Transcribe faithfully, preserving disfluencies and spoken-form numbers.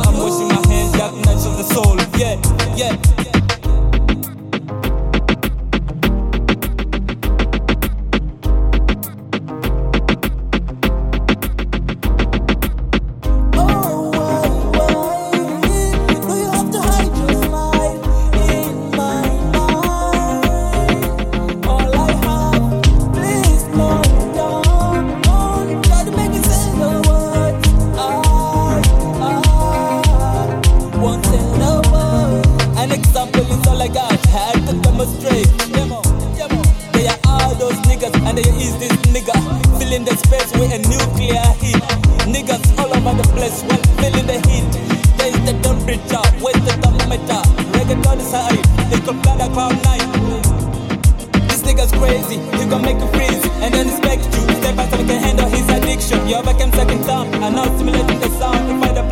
I'm washing my hands, that nurtures the soul. Yeah, yeah. They are all those niggas, and there is this nigga filling the space with a nuclear heat. Niggas all over the place, well, feeling the heat. There is the temperature, where's the thermometer? Reggaeton is high, they could fly the cloud nine. This nigga's crazy, he gon' make you freeze and then expect you. Step by step, he can handle his addiction. You ever came second time, and now stimulating the sound to find the